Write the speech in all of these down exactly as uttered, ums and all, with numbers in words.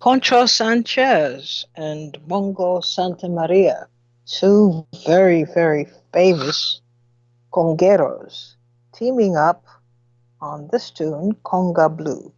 Poncho Sanchez and Mongo Santa Maria, two very, very famous congueros, teaming up on this tune, Conga Blue.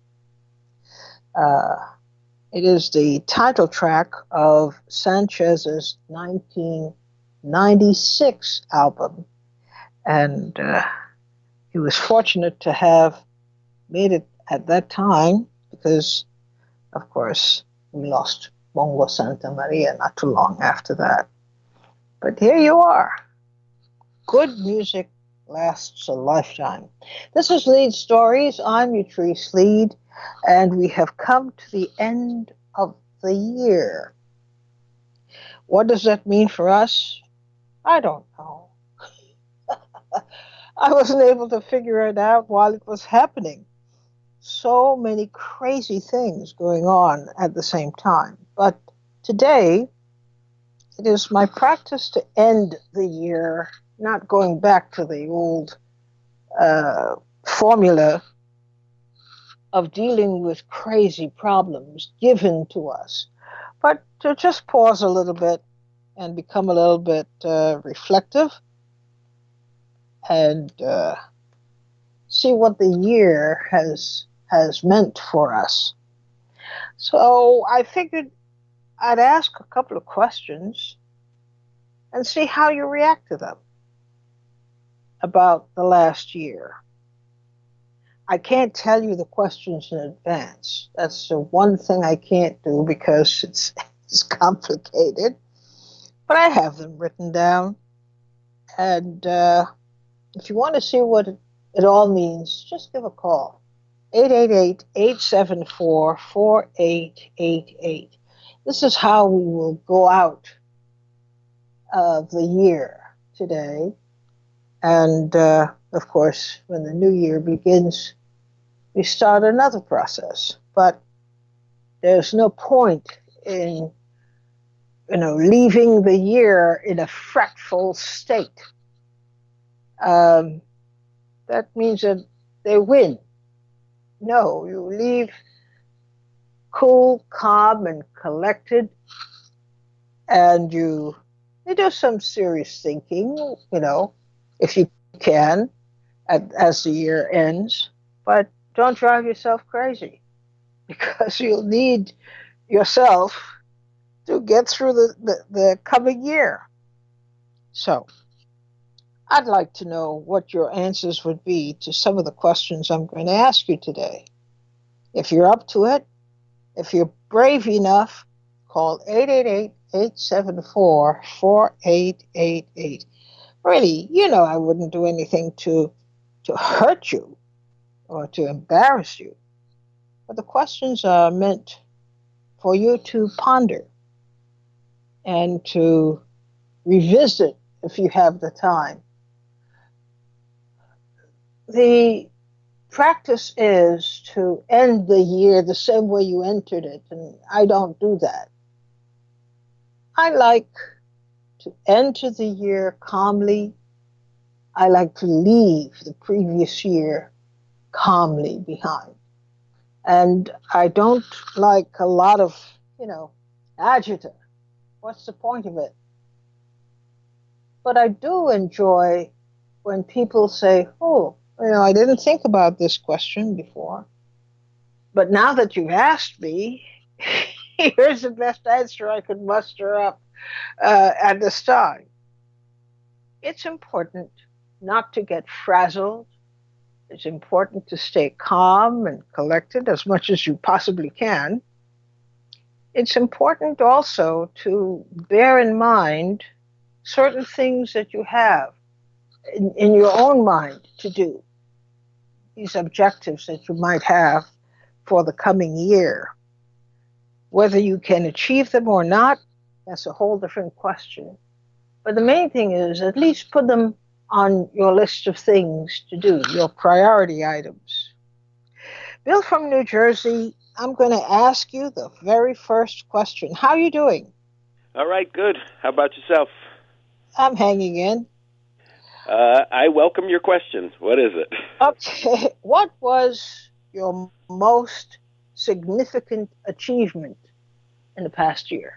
Uh, it is the title track of Sanchez's nineteen ninety-six album, and uh, he was fortunate to have made it at that time because, of course, we lost Mongo Santa Maria not too long after that. But here you are. Good music lasts a lifetime. This is Lead Stories. I'm Utrice Lead, and we have come to the end of the year. What does that mean for us? I don't know. I wasn't able to figure it out while it was happening. So many crazy things going on at the same time. But today, it is my practice to end the year not going back to the old uh, formula of dealing with crazy problems given to us, but to just pause a little bit and become a little bit uh, reflective and uh, see what the year has has meant for us. So I figured I'd ask a couple of questions and see how you react to them about the last year. I can't tell you the questions in advance. That's the one thing I can't do because it's, it's complicated. But I have them written down. And uh, if you want to see what it, it all means, just give a call. eight eight eight, eight seven four, four eight eight eight. This is how we will go out of the year today. And, uh, of course, when the new year begins, we start another process. But there's no point in, you know, leaving the year in a fretful state. Um, that means that they win. No, you leave cool, calm, and collected, and you, you do some serious thinking, you know, if you can, at, as the year ends. But don't drive yourself crazy, because you'll need yourself to get through the, the, the coming year. So, I'd like to know what your answers would be to some of the questions I'm going to ask you today. If you're up to it, if you're brave enough, call eight eight eight, eight seven four, four eight eight eight. Really, you know I wouldn't do anything to, to hurt you or to embarrass you. But the questions are meant for you to ponder and to revisit if you have the time. The practice is to end the year the same way you entered it, and I don't do that. I like to enter the year calmly. I like to leave the previous year calmly behind. And I don't like a lot of, you know, agita. What's the point of it? But I do enjoy when people say, oh, you know, I didn't think about this question before. But now that you've asked me, here's the best answer I could muster up uh, at this time. It's important not to get frazzled. It's important to stay calm and collected as much as you possibly can. It's important also to bear in mind certain things that you have in, in your own mind to do, these objectives that you might have for the coming year. Whether you can achieve them or not, that's a whole different question. But the main thing is at least put them on your list of things to do, your priority items. Bill from New Jersey, I'm going to ask you the very first question. How are you doing? All right, good. How about yourself? I'm hanging in. Uh, I welcome your question. What is it? Okay. What was your most significant achievement in the past year?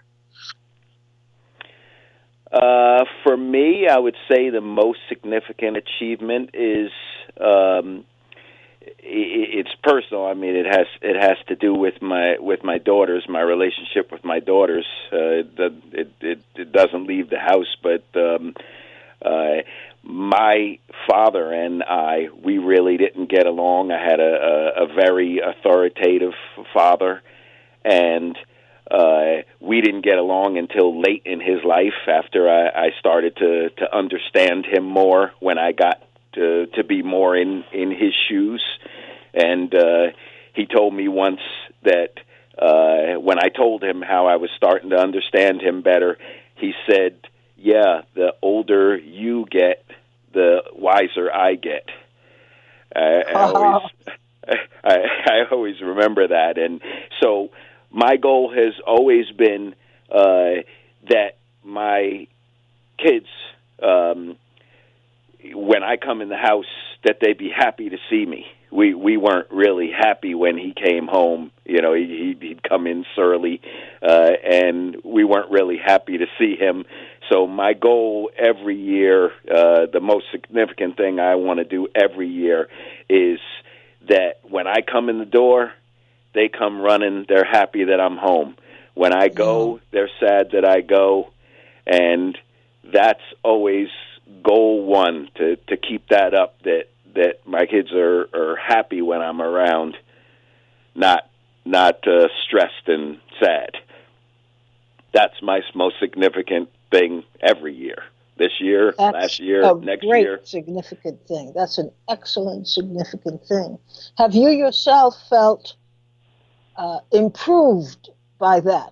Uh, for me, I would say the most significant achievement is um, it's personal. I mean, it has it has to do with my with my daughters, my relationship with my daughters. Uh, it, it it doesn't leave the house, but um, uh, my father and I, we really didn't get along. I had a, a, a very authoritative father, and uh, we didn't get along until late in his life. After I, I started to to understand him more, when I got to to be more in in his shoes. And uh, he told me once that uh, when I told him how I was starting to understand him better, he said, "Yeah, the older you get, the wiser I get." I, I always, I, I always remember that, and so my goal has always been uh, that my kids, um, when I come in the house, that they be happy to see me. We we weren't really happy when he came home. You know, he, he'd come in surly, uh, and we weren't really happy to see him. So my goal every year, uh, the most significant thing I want to do every year, is that when I come in the door, they come running. They're happy that I'm home. When I go, they're sad that I go, and that's always goal one, to to keep that up, that that my kids are, are happy when I'm around, not not uh, stressed and sad. That's my most significant thing every year. This year, That's last year, a next great year. significant thing. That's an excellent significant thing. Have you yourself felt uh, improved by that?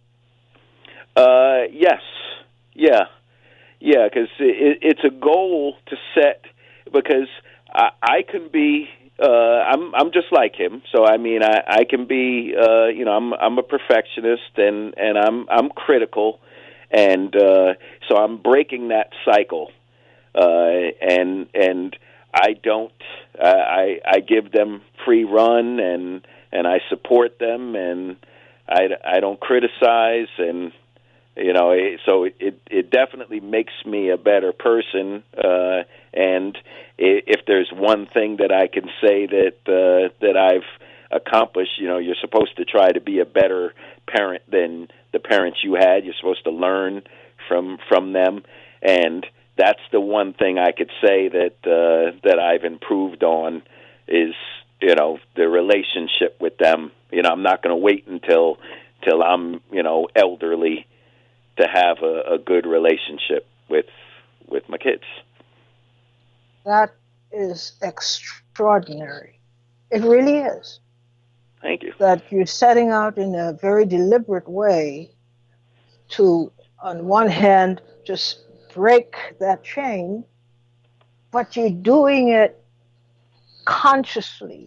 Uh, yes, yeah, yeah. Because it, it's a goal to set, because I, I can be. Uh, I'm I'm just like him. So I mean, I, I can be. Uh, you know, I'm I'm a perfectionist, and, and I'm I'm critical, and uh, so I'm breaking that cycle. Uh, and and I don't. Uh, I I give them free run, and and I support them, and I, I don't criticize, and you know, so it it definitely makes me a better person. Uh, and if there's one thing that I can say that uh, that I've accomplished, you know, you're supposed to try to be a better parent than the parents you had. You're supposed to learn from from them, and that's the one thing I could say that uh, that I've improved on, is, you know, the relationship with them. You know, I'm not going to wait until till I'm, you know, elderly to have a, a good relationship with with my kids. That is extraordinary. It really is. Thank you. That you're setting out in a very deliberate way to, on one hand, just break that chain, but you're doing it consciously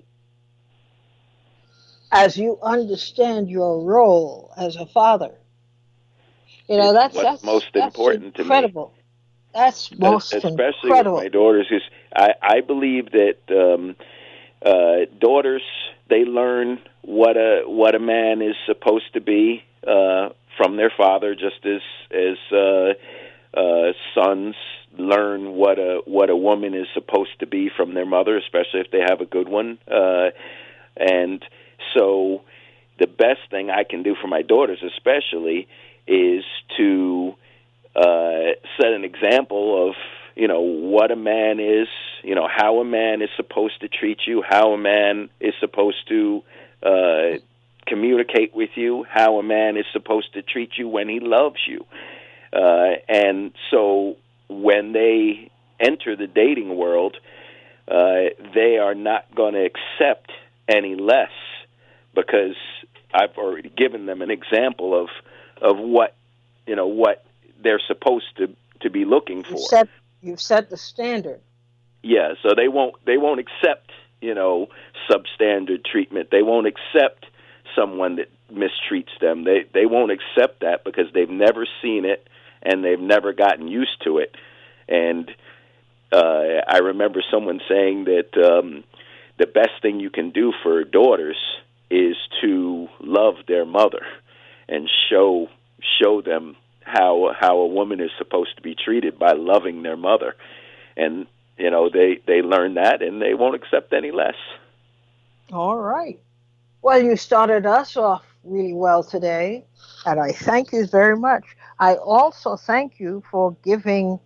as you understand your role as a father. You know, that's, what's that's most that's important incredible. to me. That's most Especially incredible. with my daughters, is I, I believe that um, uh, daughters, they learn what a what a man is supposed to be uh, from their father, just as as uh, uh, sons learn what a what a woman is supposed to be from their mother, especially if they have a good one. Uh, and so, the best thing I can do for my daughters, especially, is to uh, set an example of, you know, what a man is, you know, how a man is supposed to treat you, how a man is supposed to uh, communicate with you, how a man is supposed to treat you when he loves you. Uh, and so when they enter the dating world, uh, they are not going to accept any less, because I've already given them an example of of what, you know, what they're supposed to, to be looking for. You've set, you've set the standard. Yeah, so they won't they won't accept, you know, substandard treatment. They won't accept someone that mistreats them. They they won't accept that, because they've never seen it and they've never gotten used to it. And uh, I remember someone saying that um, the best thing you can do for daughters is to love their mother and show show them how how a woman is supposed to be treated by loving their mother. And, you know, they, they learn that, and they won't accept any less. All right. Well, you started us off really well today, and I thank you very much. I also thank you for giving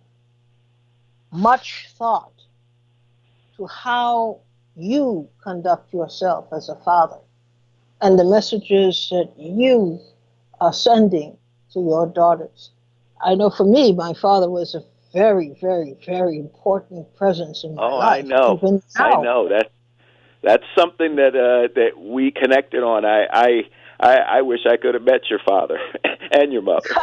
much thought to how you conduct yourself as a father and the messages that you are sending to your daughters. I know for me, my father was a very, very, very important presence in my oh, life. I know. Even now. I know. That, that's something that uh, that we connected on. I, I, I, I wish I could have met your father and your mother.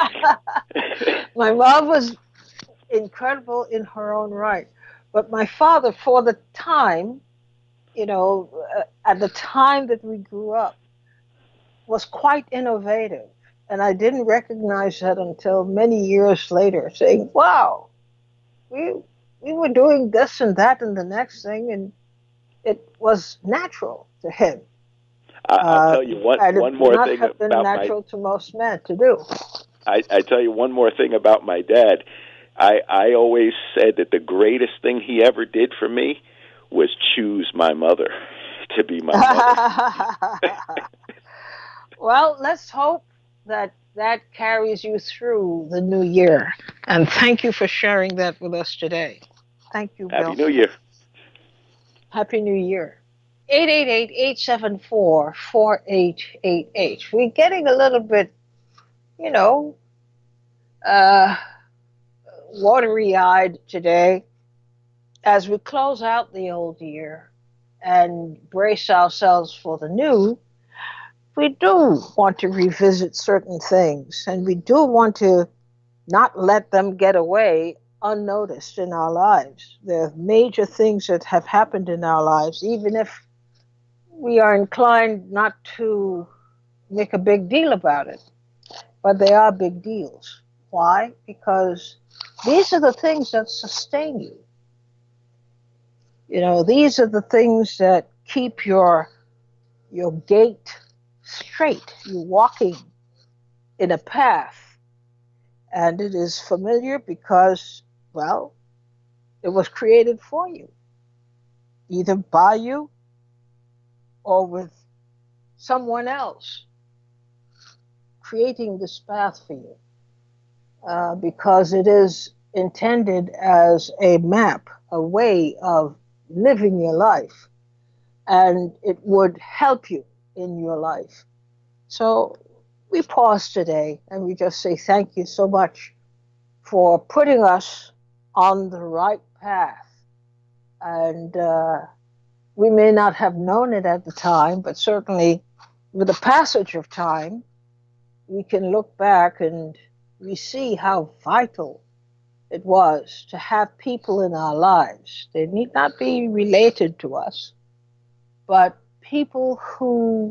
My mom was incredible in her own right. But my father, for the time, you know, uh, at the time that we grew up, was quite innovative. And I didn't recognize that until many years later, saying, wow, we, we were doing this and that and the next thing, and it was natural to him. I, I'll tell you one, uh, one more not thing have been about natural my, to most men to do. I, I tell you one more thing about my dad. I, I always said that the greatest thing he ever did for me was choose my mother to be my mother. Well, let's hope that that carries you through the new year. And thank you for sharing that with us today. Thank you, Bill. Happy New Year. Happy New Year. eight eight eight, eight seven four, four eight eight eight. We're getting a little bit, you know, uh, watery-eyed today as we close out the old year and brace ourselves for the new. We do want to revisit certain things, and we do want to not let them get away unnoticed in our lives. There are major things that have happened in our lives, even if we are inclined not to make a big deal about it. But they are big deals. Why? Because these are the things that sustain you. You know, these are the things that keep your your gait straight. You're walking in a path, and it is familiar because, well, it was created for you, either by you or with someone else creating this path for you, uh, because it is intended as a map, a way of living your life, and it would help you in your life. So we pause today and we just say thank you so much for putting us on the right path. And uh, we may not have known it at the time, but certainly with the passage of time, we can look back and we see how vital it was to have people in our lives. They need not be related to us, but people who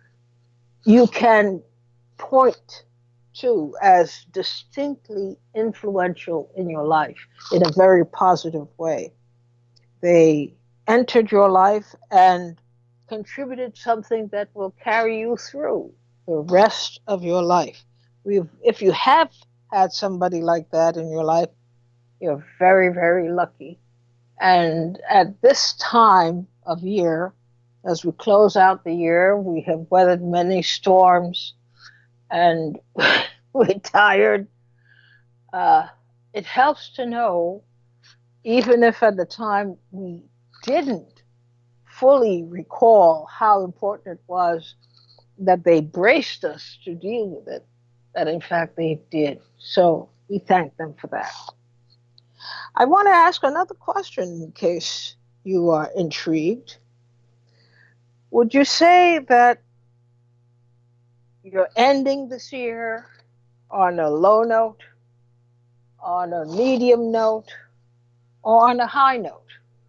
you can point to as distinctly influential in your life in a very positive way. They entered your life and contributed something that will carry you through the rest of your life. We've, if you have had somebody like that in your life, you're very, very lucky. And at this time of year, as we close out the year, we have weathered many storms and we're tired. Uh, it helps to know, even if at the time we didn't fully recall how important it was that they braced us to deal with it, that in fact they did. So we thank them for that. I want to ask another question in case you are intrigued. Would you say that you're ending this year on a low note, on a medium note, or on a high note?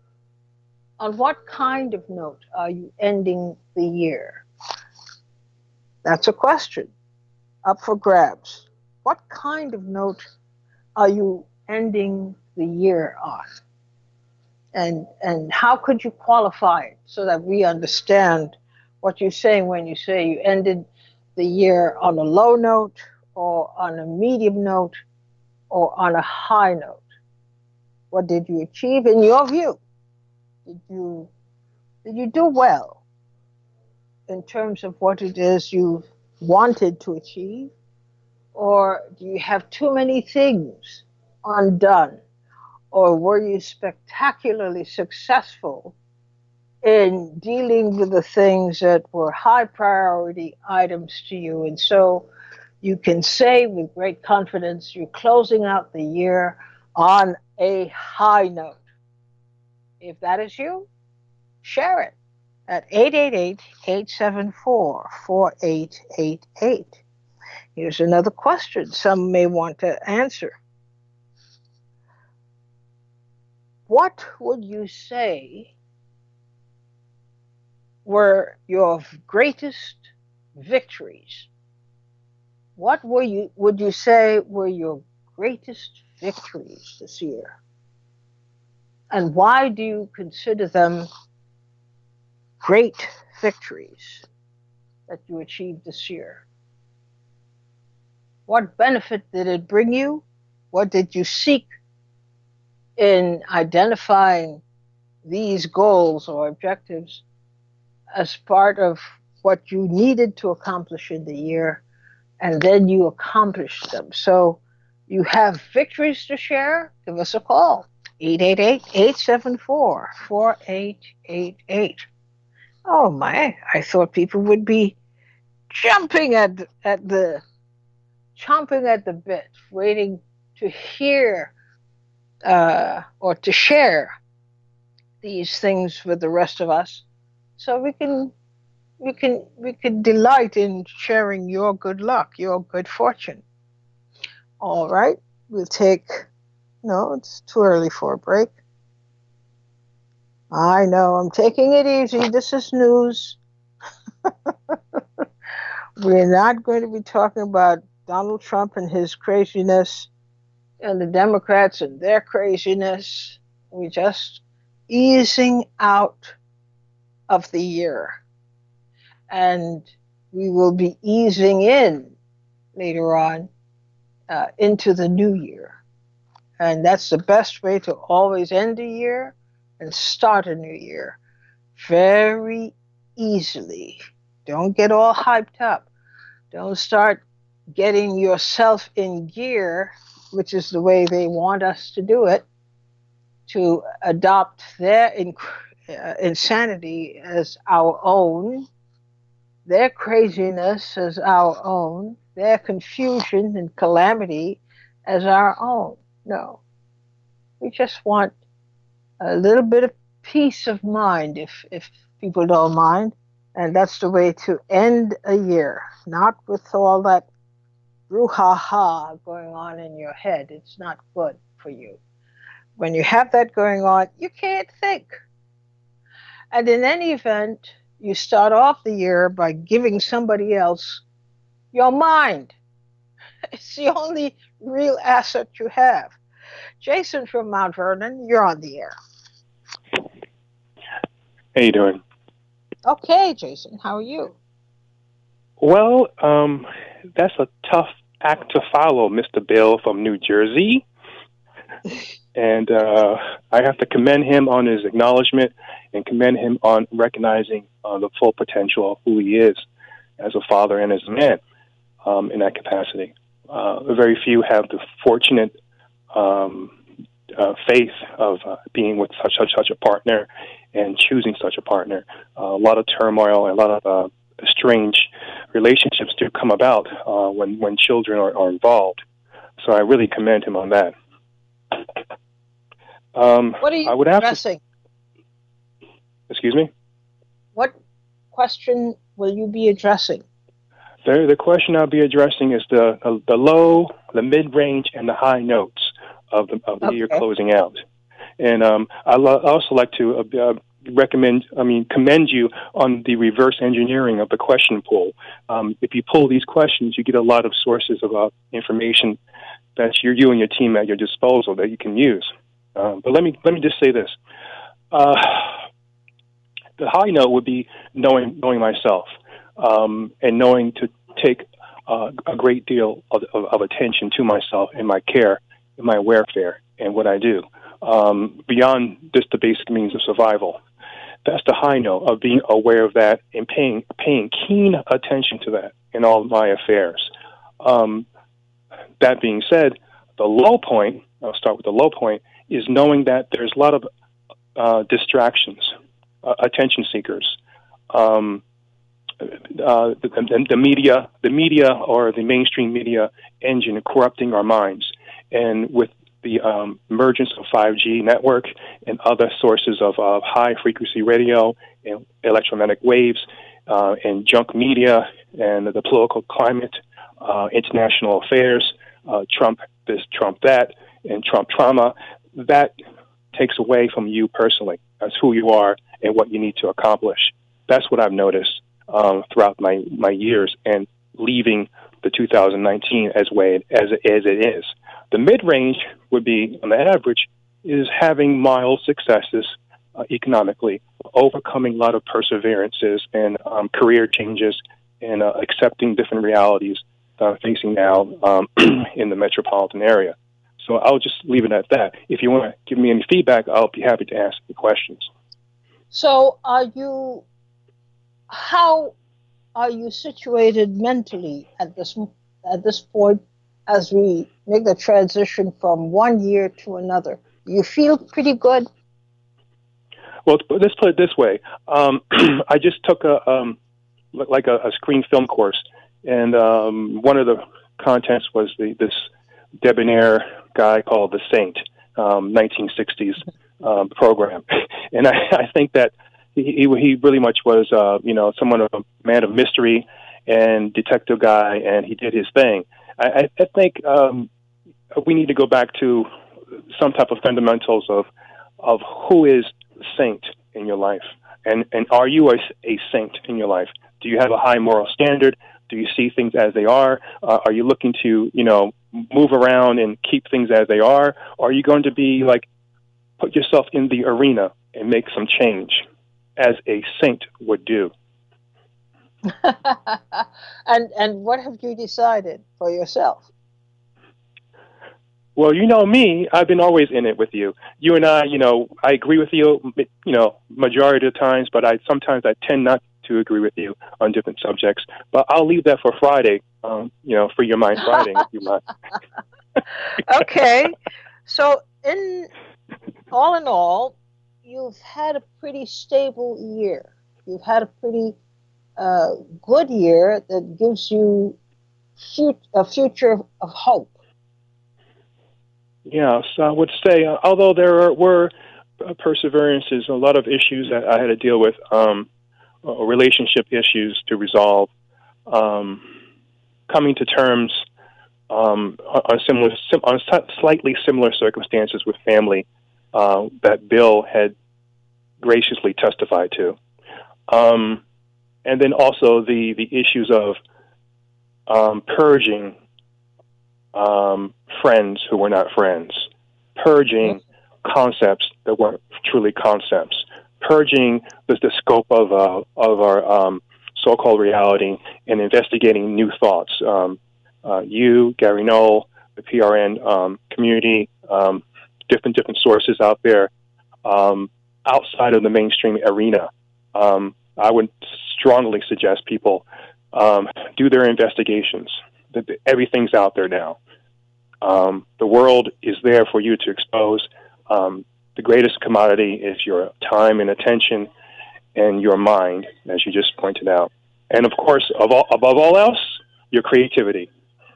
On what kind of note are you ending the year? That's a question up for grabs. What kind of note are you ending the year on? And, and how could you qualify it so that we understand what you're saying when you say you ended the year on a low note or on a medium note or on a high note. What did you achieve in your view? Did you did you do well in terms of what it is you wanted to achieve? Or do you have too many things undone? Or were you spectacularly successful in dealing with the things that were high priority items to you? And so you can say with great confidence you're closing out the year on a high note. If that is you, share it at eight eight eight, eight seven four, four eight eight eight. Here's another question some may want to answer. What would you say were your greatest victories? What were you would you say were your greatest victories this year? And why do you consider them great victories that you achieved this year? What benefit did it bring you? What did you seek in identifying these goals or objectives as part of what you needed to accomplish in the year, and then you accomplished them? So you have victories to share? Give us a call. eight eight eight, eight seven four, four eight eight eight. Oh my, I thought people would be jumping at, at the, chomping at the bit, waiting to hear uh, or to share these things with the rest of us, so we can we can we can delight in sharing your good luck, your good fortune. All right, we'll take. No, it's too early for a break. I know, I'm taking it easy. This is news. We're not going to be talking about Donald Trump and his craziness and the Democrats and their craziness. We're just easing out of the year. And we will be easing in later on uh, into the new year. And that's the best way to always end a year and start a new year. Very easily. Don't get all hyped up. Don't start getting yourself in gear, which is the way they want us to do it, to adopt their inc- uh, insanity as our own, their craziness as our own, their confusion and calamity as our own. No. We just want a little bit of peace of mind, if, if people don't mind. And that's the way to end a year, not with all that brouhaha going on in your head. It's not good for you. When you have that going on, you can't think. And in any event, you start off the year by giving somebody else your mind. It's the only real asset you have. Jason from Mount Vernon, you're on the air. How you doing? Okay, Jason, how are you? Well, um, that's a tough act to follow, Mister Bill from New Jersey. And uh, I have to commend him on his acknowledgement and commend him on recognizing uh, the full potential of who he is as a father and as a man um, in that capacity. Uh, very few have the fortunate um, uh, faith of uh, being with such, such such a partner and choosing such a partner. Uh, a lot of turmoil and a lot of uh, strange relationships do come about uh, when, when children are, are involved. So I really commend him on that. Um, what are you I would addressing? To, excuse me? What question will you be addressing? The, the question I'll be addressing is the the, the low, the mid-range, and the high notes of the of the okay. year closing out. And um, I lo- also like to uh, recommend, I mean, commend you on the reverse engineering of the question pool. Um, if you pull these questions, you get a lot of sources of uh, information that you you and your team at your disposal that you can use. Um, but let me let me just say this: uh, the high note would be knowing knowing myself, um, and knowing to take uh, a great deal of, of, of attention to myself and my care and my welfare and what I do, um, beyond just the basic means of survival. That's the high note of being aware of that and paying paying keen attention to that in all my affairs. Um, that being said, the low point, I'll start with the low point, is knowing that there's a lot of uh, distractions, uh, attention seekers. Um, uh, the, the media, the media or the mainstream media engine corrupting our minds. And with the um, emergence of five G network and other sources of uh, high-frequency radio and electromagnetic waves uh, and junk media and the political climate, uh, international affairs, uh, Trump this, Trump that, and Trump trauma, that takes away from you personally as who you are and what you need to accomplish. That's what I've noticed um, throughout my, my years and leaving the two thousand nineteen as way as as it is. The mid-range would be, on the average, is having mild successes uh, economically, overcoming a lot of perseverances and um, career changes and uh, accepting different realities that I'm facing now um, in the metropolitan area. So I'll just leave it at that. If you want to give me any feedback, I'll be happy to answer the questions. So are you, how are you situated mentally at this at this point as we make the transition from one year to another? Do you feel pretty good? Well, let's put it this way. Um, I just took a um, like a, a screen film course, and um, one of the contents was the this debonair guy called The Saint, um, nineteen sixties um, program, and I, I think that he he really much was uh, you know someone of a man of mystery and detective guy, and he did his thing. I, I think um, we need to go back to some type of fundamentals of of who is the saint in your life, and and are you a, a saint in your life? Do you have a high moral standard? Do you see things as they are? Uh, are you looking to you know move around and keep things as they are? Or are you going to be like put yourself in the arena and make some change, as a saint would do? and and what have you decided for yourself? Well, you know me, I've been always in it with you. You and I, you know, I agree with you, you know, majority of the times, but I sometimes I tend not to agree with you on different subjects. But I'll leave that for Friday, um, you know, for your mind Friday, if you mind. Okay. So in all in all, you've had a pretty stable year. You've had a pretty uh, good year that gives you fut- a future of, of hope. Yeah, so I would say, uh, although there are, were uh, perseverances, a lot of issues that I had to deal with, um, uh, relationship issues to resolve, um, coming to terms um, on similar, sim- on slightly similar circumstances with family uh, that Bill had graciously testified to, um, and then also the the issues of um, purging. Um, friends who were not friends, purging concepts that weren't truly concepts, purging the, the scope of uh, of our um, so-called reality, and investigating new thoughts. Um, uh, you, Gary Knoll, the P R N um, community, um, different different sources out there um, outside of the mainstream arena. Um, I would strongly suggest people um, do their investigations. Everything's out there now. Um, the world is there for you to expose. Um, the greatest commodity is your time and attention and your mind, as you just pointed out. And, of course, of all, above all else, your creativity.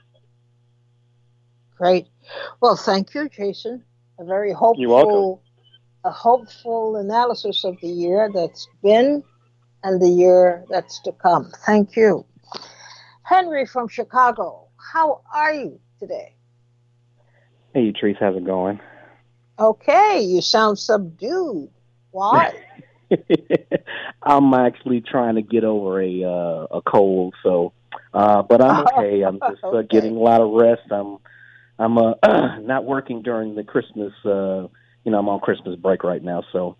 Great. Well, thank you, Jason. A very hopeful, You're welcome. A hopeful analysis of the year that's been and the year that's to come. Thank you. Henry from Chicago, how are you today? Hey, Trace, how's it going? Okay, you sound subdued. Why? I'm actually trying to get over a uh, a cold, so uh, but I'm okay. I'm just uh, Okay. getting a lot of rest. I'm I'm uh, not working during the Christmas. Uh, you know, I'm on Christmas break right now, so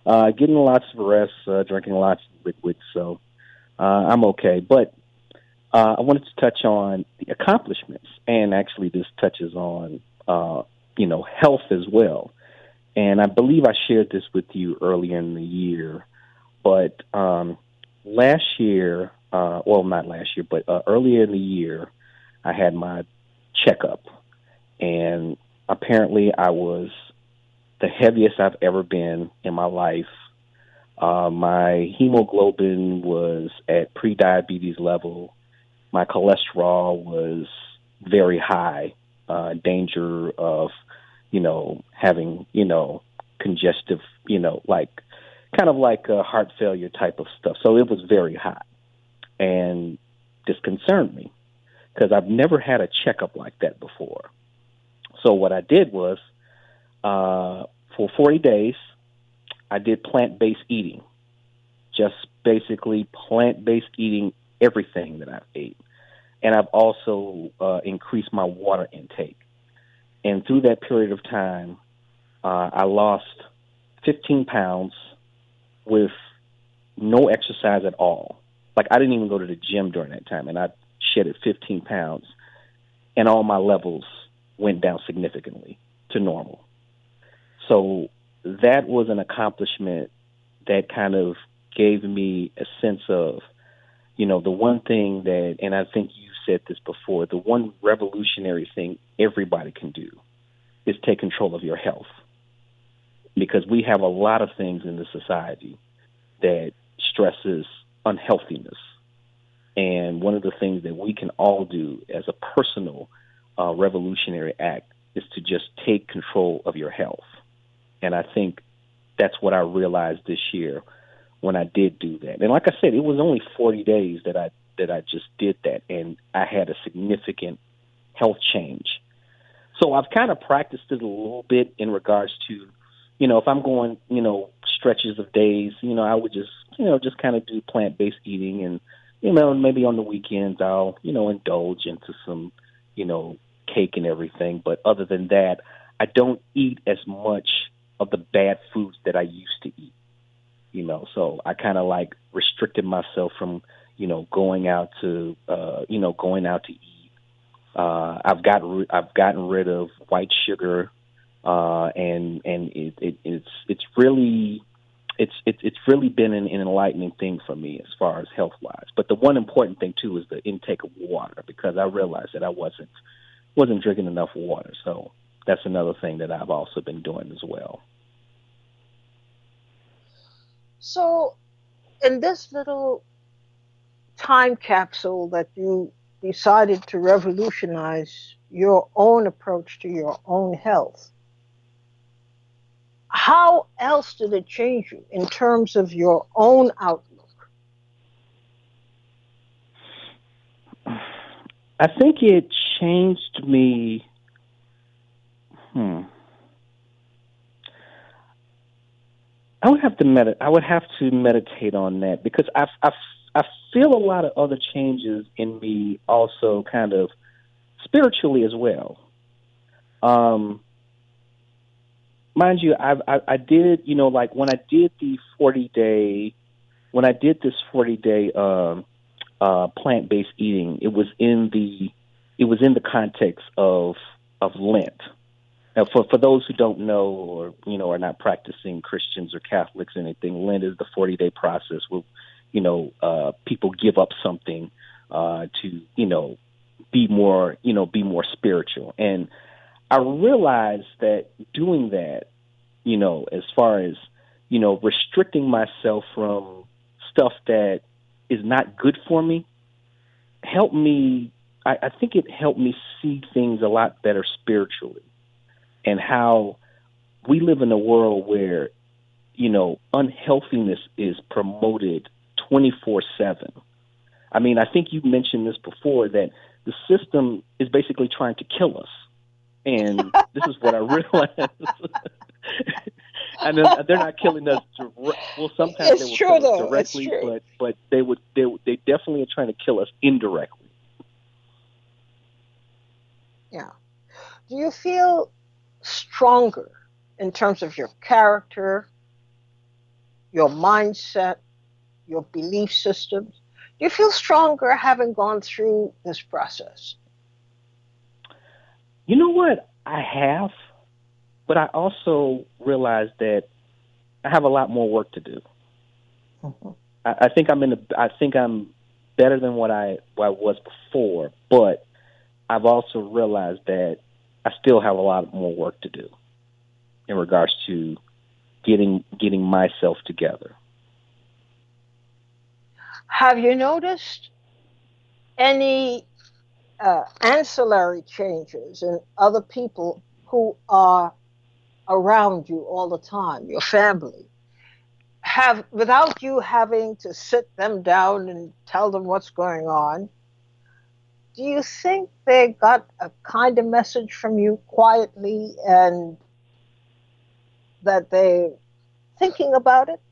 uh, getting lots of rest, uh, drinking lots of liquids. So uh, I'm okay. But uh, I wanted to touch on the accomplishments, and actually this touches on, uh, you know, health as well. And I believe I shared this with you earlier in the year, but um, last year, uh, well, not last year, but uh, earlier in the year, I had my checkup, and apparently I was the heaviest I've ever been in my life. Uh, my hemoglobin was at pre-diabetes level. My cholesterol was very high, uh, danger of, you know, having, you know, congestive, you know, like kind of like a heart failure type of stuff. So it was very high, and this concerned me because I've never had a checkup like that before. So what I did was, uh, for forty days, I did plant-based eating, just basically plant-based eating everything that I've ate. And I've also uh, increased my water intake. And through that period of time, uh, I lost fifteen pounds with no exercise at all. Like, I didn't even go to the gym during that time, and I shedded fifteen pounds, and all my levels went down significantly to normal. So that was an accomplishment that kind of gave me a sense of, you know, the one thing that, and I think you said this before, the one revolutionary thing everybody can do is take control of your health. Because we have a lot of things in the society that stresses unhealthiness. And one of the things that we can all do as a personal uh, revolutionary act is to just take control of your health. And I think that's what I realized this year when I did do that. And like I said, it was only forty days that I that I just did that, and I had a significant health change. So I've kind of practiced it a little bit in regards to, you know, if I'm going, you know, stretches of days, you know, I would just, you know, just kind of do plant-based eating, and, you know, maybe on the weekends I'll, you know, indulge into some, you know, cake and everything. But other than that, I don't eat as much of the bad foods that I used to eat, you know, so I kind of like restricted myself from, you know, going out to, uh, you know, going out to eat. Uh, I've got, I've gotten rid of white sugar, uh, and, and it, it, it's, it's really, it's, it's, it's really been an, an enlightening thing for me as far as health wise. But the one important thing too is the intake of water, because I realized that I wasn't, wasn't drinking enough water. So that's another thing that I've also been doing as well. So, in this little time capsule that you decided to revolutionize your own approach to your own health, how else did it change you in terms of your own outlook? I think it changed me. Hmm. I would have to med- I would have to meditate on that, because I, I, I feel a lot of other changes in me also, kind of spiritually as well. Um, mind you, I, I, I did, you know, like when I did the forty day, when I did this forty day um, uh, plant based eating, it was in the, it was in the context of of Lent. Now, for, for those who don't know, or, you know, are not practicing Christians or Catholics or anything, Lent is the forty-day process where, you know, uh, people give up something uh, to, you know, be more, you know, be more spiritual. And I realized that doing that, you know, as far as, you know, restricting myself from stuff that is not good for me, helped me, I, I think it helped me see things a lot better spiritually. And how we live in a world where, you know, unhealthiness is promoted twenty-four seven. I mean, I think you mentioned this before, that the system is basically trying to kill us. And this is what I realized. And they're not killing us. Direct, well, sometimes it's they will true, kill though. us directly, It's true. but but they would they they definitely are trying to kill us indirectly. Yeah. Do you feel stronger in terms of your character, your mindset, your belief systems? Do you feel stronger having gone through this process? You know what? I have, but I also realize that I have a lot more work to do. Mm-hmm. I, I think I'm in the. I think I'm better than what I what I was before, but I've also realized that I still have a lot more work to do in regards to getting getting myself together. Have you noticed any uh, ancillary changes in other people who are around you all the time, your family? Have, without you having to sit them down and tell them what's going on, do you think they got a kind of message from you quietly and that they're thinking about it?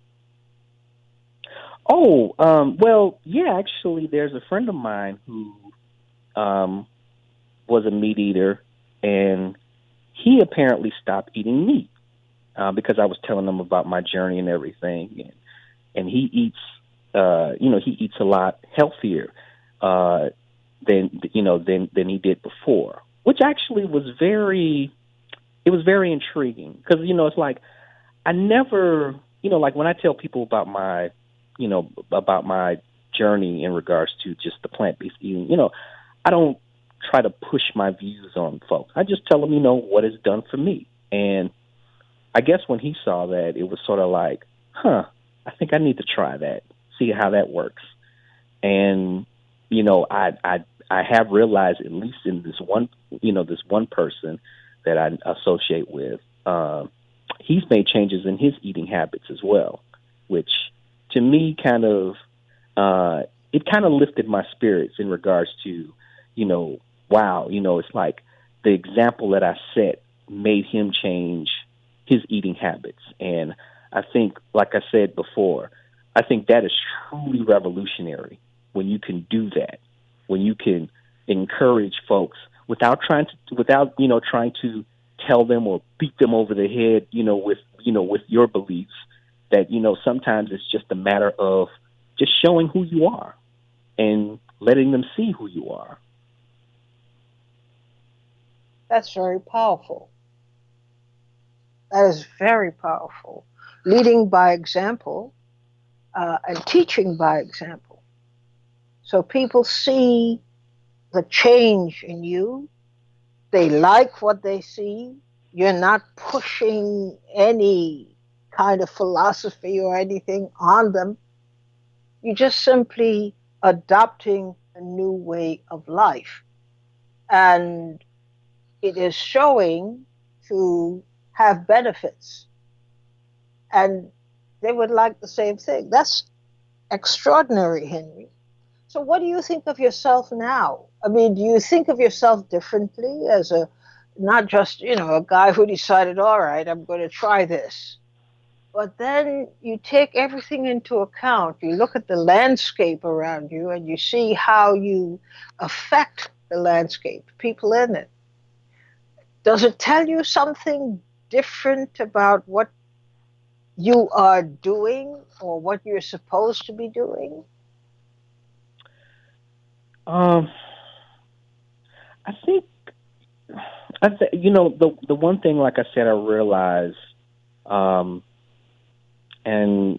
Oh, um, well, yeah, actually, there's a friend of mine who um, was a meat eater, and he apparently stopped eating meat uh, because I was telling him about my journey and everything. And, and he eats, uh, you know, he eats a lot healthier uh, than, you know, than, than he did before, which actually was very, it was very intriguing because, you know, it's like I never, you know, like when I tell people about my, you know, about my journey in regards to just the plant-based eating, you know, I don't try to push my views on folks. I just tell them, you know, what it's done for me. And I guess when he saw that, it was sort of like, huh, I think I need to try that, see how that works. And, you know, I, I, I have realized, at least in this one, you know, this one person that I associate with, um, he's made changes in his eating habits as well, which to me kind of, uh, it kind of lifted my spirits in regards to, you know, wow, you know, it's like the example that I set made him change his eating habits. And I think, like I said before, I think that is truly revolutionary when you can do that, when you can encourage folks without trying to, without, you know, trying to tell them or beat them over the head, you know, with, you know, with your beliefs, that, you know, sometimes it's just a matter of just showing who you are and letting them see who you are. That's very powerful. That is very powerful. Leading by example uh, and teaching by example. So people see the change in you. They like what they see. You're not pushing any kind of philosophy or anything on them. You're just simply adopting a new way of life. And it is showing to have benefits. And they would like the same thing. That's extraordinary, Henry. So what do you think of yourself now? I mean, do you think of yourself differently as a, not just, you know, a guy who decided, all right, I'm going to try this. But then you take everything into account. You look at the landscape around you and you see how you affect the landscape, people in it. Does it tell you something different about what you are doing or what you're supposed to be doing? Um, I think, I th- you know, the the one thing, like I said, I realized, um, and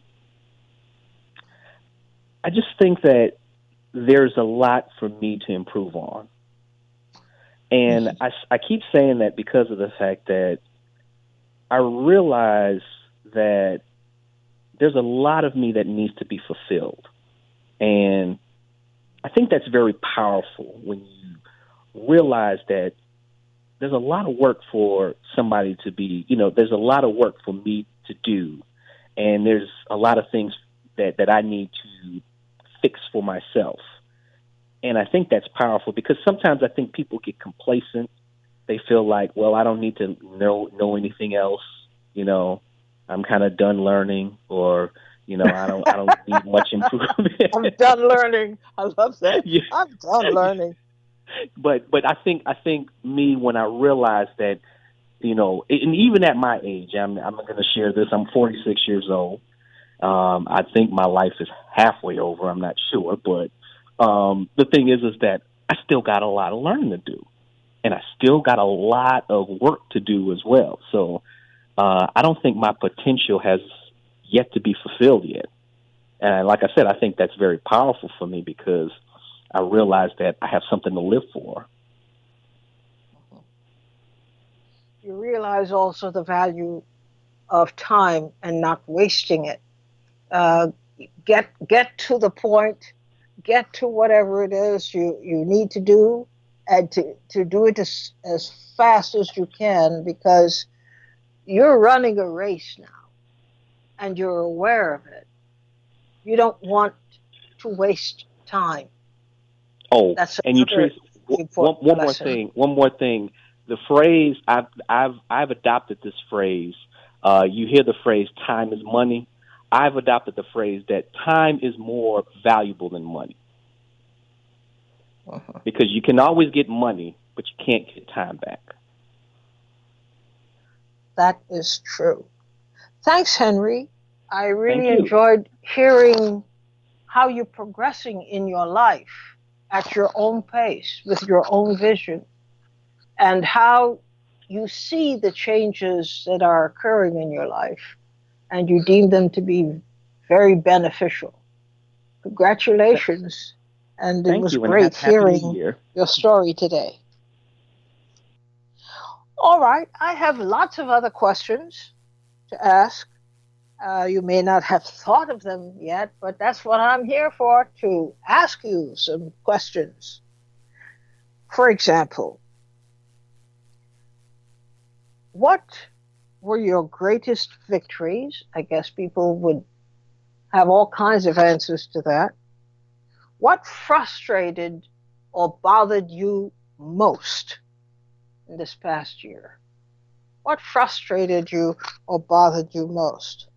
I just think that there's a lot for me to improve on. And I, I keep saying that because of the fact that I realize that there's a lot of me that needs to be fulfilled. And I think that's very powerful when you realize that there's a lot of work for somebody to be, you know, there's a lot of work for me to do. And there's a lot of things that, that I need to fix for myself. And I think that's powerful because sometimes I think people get complacent. They feel like, well, I don't need to know know anything else. You know, I'm kind of done learning, or, you know, I don't I don't need much improvement. I'm done learning. I love that. Yeah. I'm done learning. But but I think I think me when I realized that, you know, and even at my age, I'm I'm going to share this. I'm forty-six years old, Um, I think my life is halfway over. I'm not sure, but um, the thing is, is that I still got a lot of learning to do, and I still got a lot of work to do as well. So uh, I don't think my potential has yet to be fulfilled yet. And like I said, I think that's very powerful for me because I realize that I have something to live for. You realize also the value of time and not wasting it. Uh, get get to the point, get to whatever it is you, you need to do, and to, to do it as, as fast as you can, because you're running a race now and you're aware of it. You don't want to waste time. Oh, That's and Utrice, one, one more thing. One more thing. The phrase I've I've I've adopted this phrase. Uh, you hear the phrase "time is money." I've adopted the phrase that time is more valuable than money. Uh-huh. Because you can always get money, but you can't get time back. That is true. Thanks, Henry. I really enjoyed hearing how you're progressing in your life at your own pace, with your own vision, and how you see the changes that are occurring in your life, and you deem them to be very beneficial. Congratulations. And it Thank was you, great happy hearing your story today. All right, I have lots of other questions to ask. Uh, you may not have thought of them yet, but that's what I'm here for, to ask you some questions. For example, what were your greatest victories? I guess people would have all kinds of answers to that. What frustrated or bothered you most in this past year? What frustrated you or bothered you most?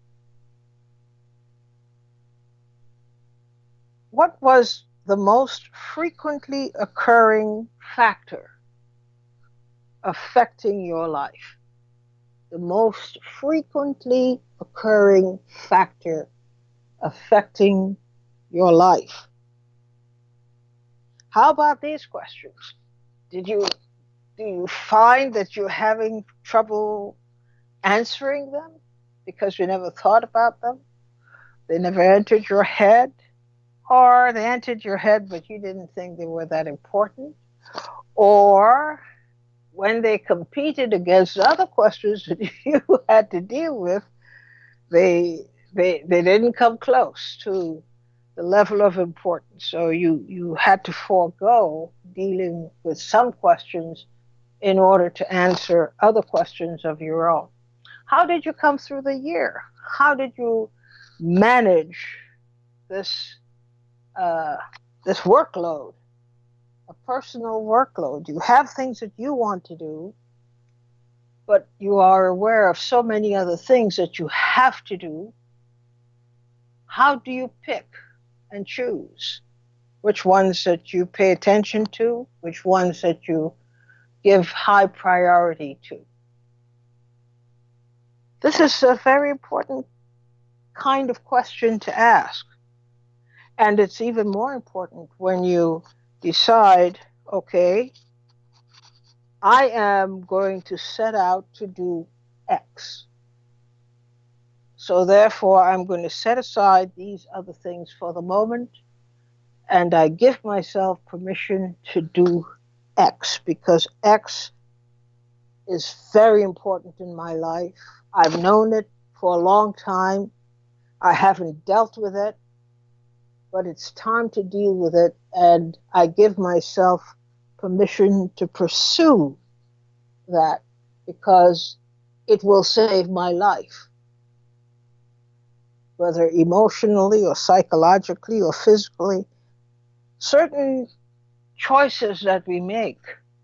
What was the most frequently occurring factor affecting your life? The most frequently occurring factor affecting your life. How about these questions? Did you do you find that you're having trouble answering them because you never thought about them? They never entered your head? Or they entered your head, but you didn't think they were that important? Or when they competed against other questions that you had to deal with, they they they didn't come close to the level of importance. So you, you had to forego dealing with some questions in order to answer other questions of your own. How did you come through the year? How did you manage this uh, this workload, a personal workload? You have things that you want to do, but you are aware of so many other things that you have to do. How do you pick and choose which ones that you pay attention to, which ones that you give high priority to? This is a very important kind of question to ask. And it's even more important when you decide, okay, I am going to set out to do X. So therefore, I'm going to set aside these other things for the moment, and I give myself permission to do X, because X is very important in my life. I've known it for a long time. I haven't dealt with it, but it's time to deal with it, and I give myself permission to pursue that because it will save my life, whether emotionally or psychologically or physically. Certain choices that we make,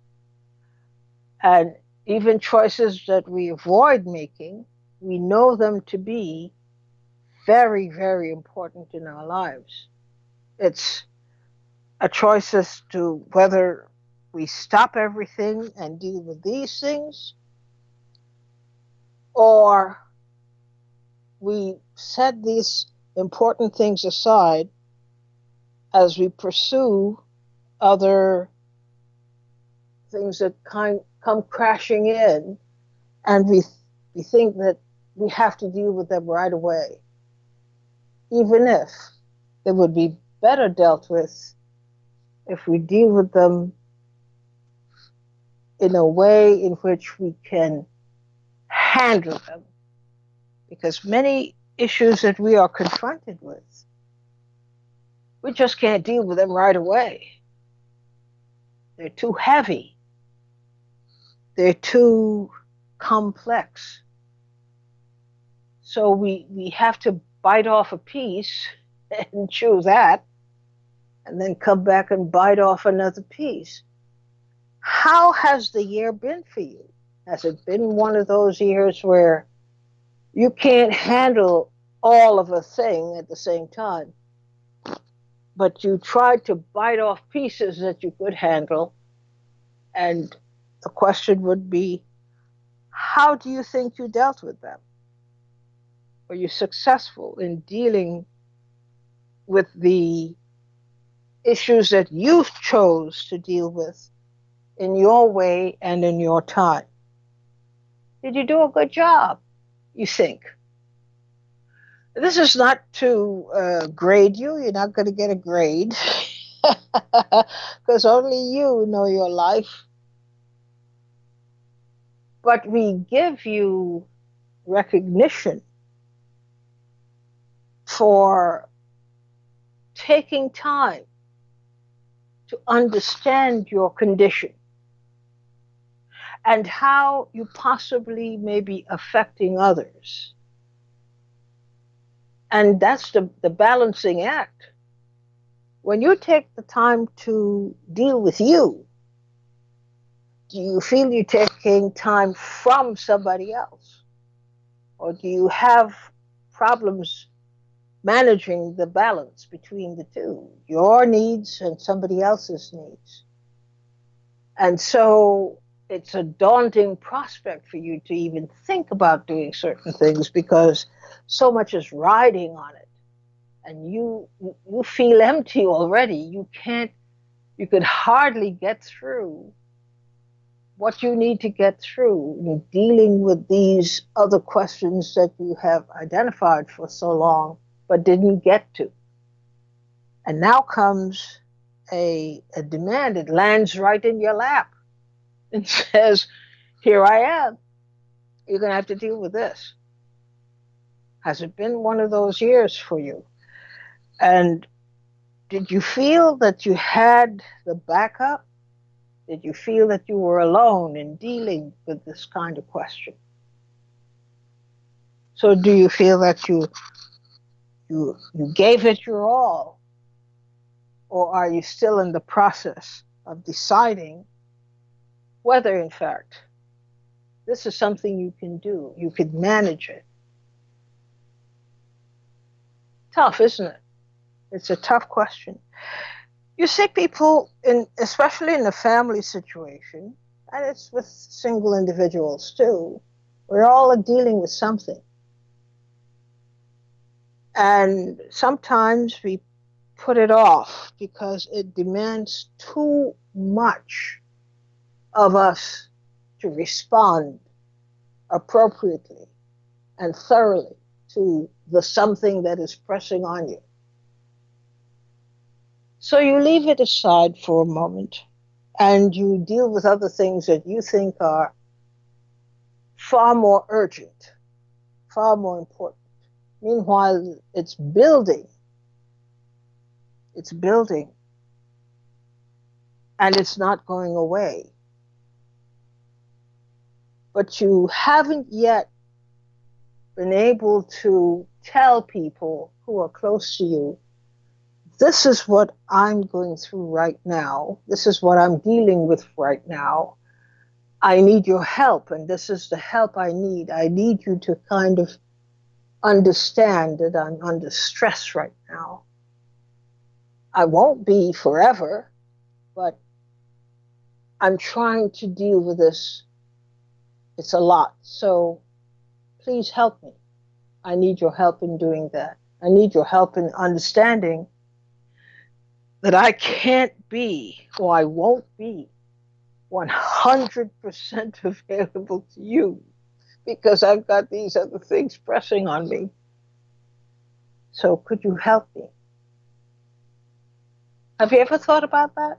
and even choices that we avoid making, we know them to be very, very important in our lives. It's a choice as to whether we stop everything and deal with these things, or we set these important things aside as we pursue other things that kind come crashing in, and we we think that we have to deal with them right away, even if they would be better dealt with if we deal with them in a way in which we can handle them. Because many issues that we are confronted with, we just can't deal with them right away. They're too heavy. They're too complex. So we, we have to bite off a piece and chew that, and then come back and bite off another piece. How has the year been for you? Has it been one of those years where you can't handle all of a thing at the same time, but you tried to bite off pieces that you could handle? And the question would be, how do you think you dealt with them? Were you successful in dealing with the issues that you chose to deal with in your way and in your time? Did you do a good job, you think? This is not to uh, grade you. You're not going to get a grade because only you know your life. But we give you recognition for taking time to understand your condition and how you possibly may be affecting others. And that's the, the balancing act. When you take the time to deal with you, do you feel you're taking time from somebody else? Or do you have problems managing the balance between the two, your needs and somebody else's needs? And so it's a daunting prospect for you to even think about doing certain things because so much is riding on it. And you you feel empty already. You can't, you could hardly get through what you need to get through in dealing with these other questions that you have identified for so long but didn't get to. And now comes a, a demand. It lands right in your lap and says, here I am. You're going to have to deal with this. Has it been one of those years for you? And did you feel that you had the backup? Did you feel that you were alone in dealing with this kind of question? So do you feel that you you you gave it your all? Or are you still in the process of deciding whether, in fact, this is something you can do, you could manage it? Tough, isn't it? It's a tough question. You see people, in, especially in a family situation, and it's with single individuals too, we're all dealing with something. And sometimes we put it off because it demands too much of us to respond appropriately and thoroughly to the something that is pressing on you. So you leave it aside for a moment and you deal with other things that you think are far more urgent, far more important. Meanwhile, it's building. It's building. And it's not going away. But you haven't yet been able to tell people who are close to you, this is what I'm going through right now. This is what I'm dealing with right now. I need your help, and this is the help I need. I need you to kind of understand that I'm under stress right now. I won't be forever, but I'm trying to deal with this. It's a lot, so please help me. I need your help in doing that. I need your help in understanding that I can't be, or I won't be, one hundred percent available to you because I've got these other things pressing on me. So could you help me? Have you ever thought about that?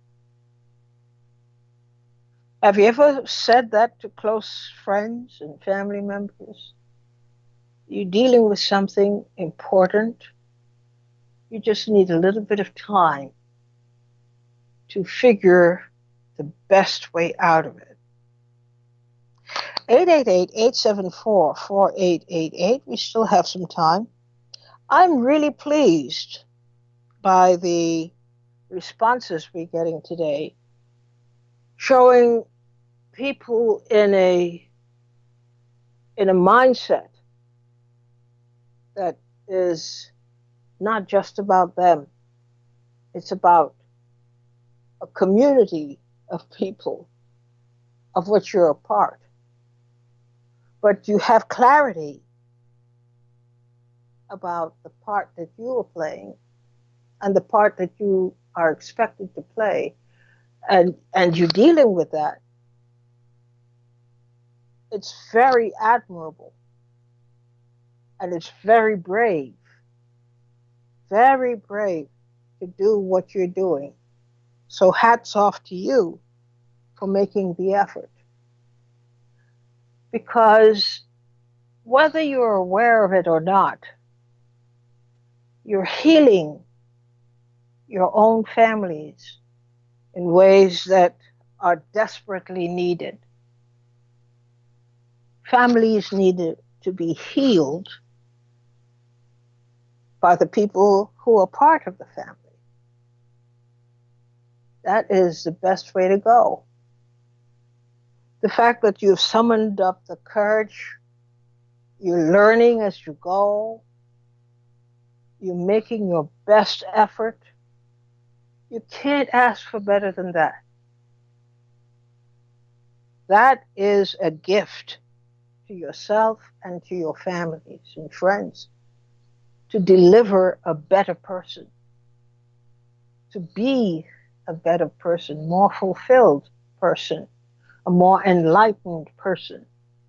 Have you ever said that to close friends and family members? You're dealing with something important. You just need a little bit of time to figure the best way out of it. eight eight eight, eight seven four, four eight eight eight. We still have some time. I'm really pleased by the responses we're getting today, showing people in a in a mindset that is not just about them. It's about a community of people of which you're a part. But you have clarity about the part that you are playing and the part that you are expected to play, and, and you're dealing with that. It's very admirable, and it's very brave, very brave to do what you're doing. So hats off to you for making the effort. Because whether you're aware of it or not, you're healing your own families in ways that are desperately needed. Families need to be healed by the people who are part of the family. That is the best way to go. The fact that you've summoned up the courage, you're learning as you go, you're making your best effort, you can't ask for better than that. That is a gift to yourself and to your families and friends, to deliver a better person, to be a better person, more fulfilled person, a more enlightened person.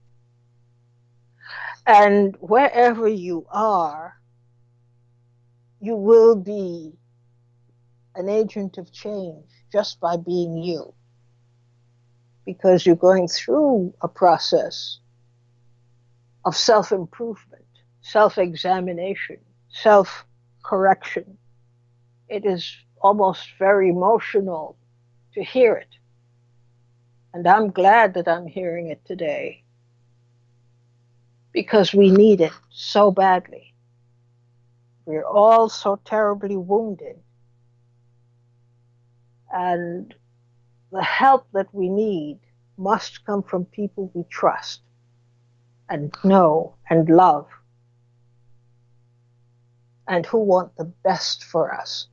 And wherever you are, you will be an agent of change just by being you, because you're going through a process of self-improvement, self-examination, self-correction. It is almost very emotional to hear it. And I'm glad that I'm hearing it today, because we need it so badly. We're all so terribly wounded. And the help that we need must come from people we trust and know and love, and who want the best for us.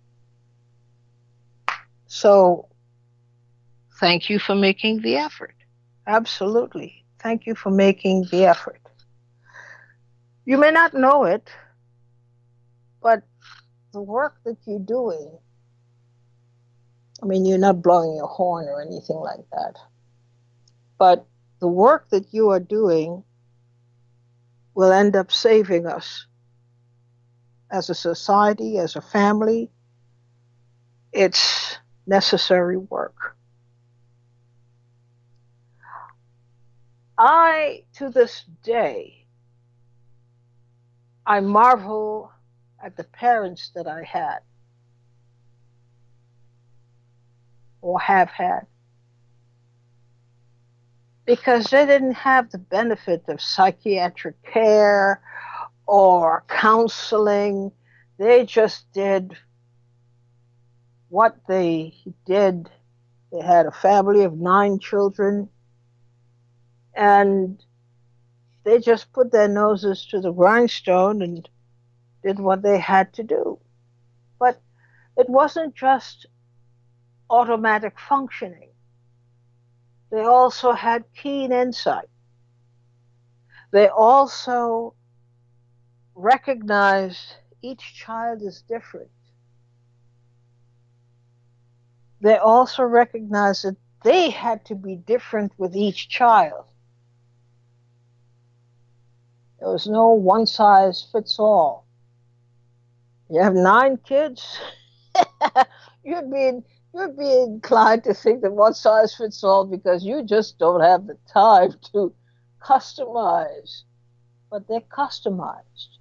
So thank you for making the effort. Absolutely. Thank you for making the effort. You may not know it, but the work that you're doing, I mean, you're not blowing your horn or anything like that, but the work that you are doing will end up saving us as a society, as a family. It's necessary work. I, to this day, I marvel at the parents that I had or have had, because they didn't have the benefit of psychiatric care or counseling. They just did what they did. They had a family of nine children, and they just put their noses to the grindstone and did what they had to do. But it wasn't just automatic functioning. They also had keen insight. They also recognized each child is different. They also recognized that they had to be different with each child. There was no one size fits all. You have nine kids, you'd be you'd be inclined to think that one size fits all because you just don't have the time to customize. But they're customized.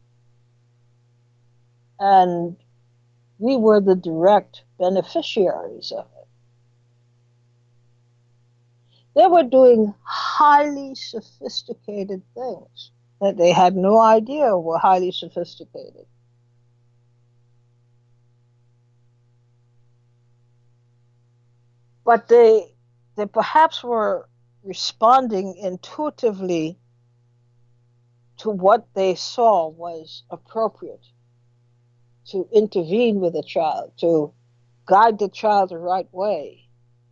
And we were the direct beneficiaries of it. They were doing highly sophisticated things that they had no idea were highly sophisticated. But they, they perhaps were responding intuitively to what they saw was appropriate, to intervene with the child, to guide the child the right way.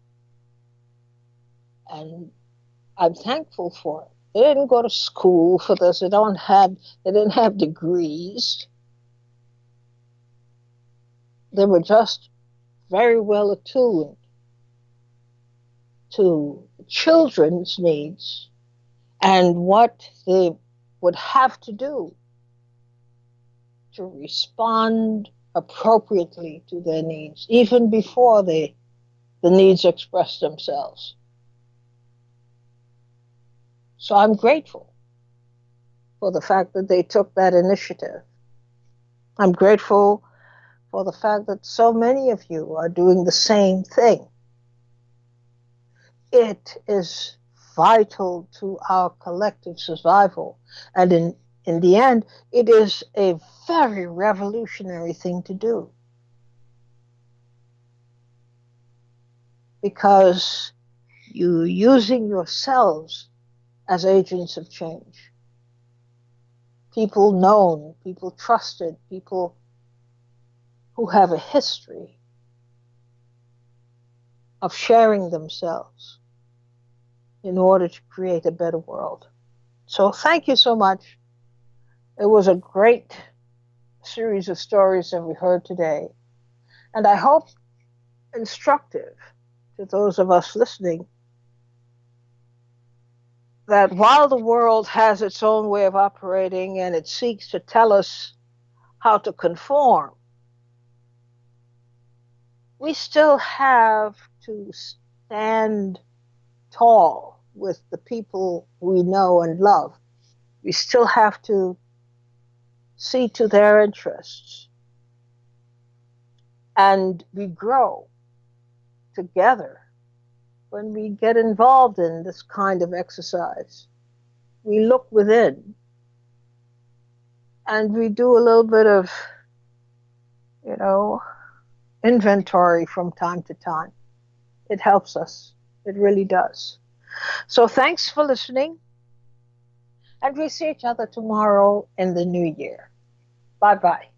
And I'm thankful for it. They didn't go to school for this. They don't have, they didn't have degrees. They were just very well attuned to children's needs and what they would have to do to respond appropriately to their needs, even before they, the needs express themselves. So I'm grateful for the fact that they took that initiative. I'm grateful for the fact that so many of you are doing the same thing. It is vital to our collective survival. And in, in the end, it is a very revolutionary thing to do. Because you're using yourselves as agents of change. People known, people trusted, people who have a history of sharing themselves in order to create a better world. So thank you so much. It was a great series of stories that we heard today. And I hope instructive to those of us listening that while the world has its own way of operating and it seeks to tell us how to conform, we still have to stand tall with the people we know and love. We still have to see to their interests. And we grow together when we get involved in this kind of exercise. We look within and we do a little bit of, you know, inventory from time to time. It helps us. It really does. So thanks for listening. And we see each other tomorrow in the new year. Bye-bye.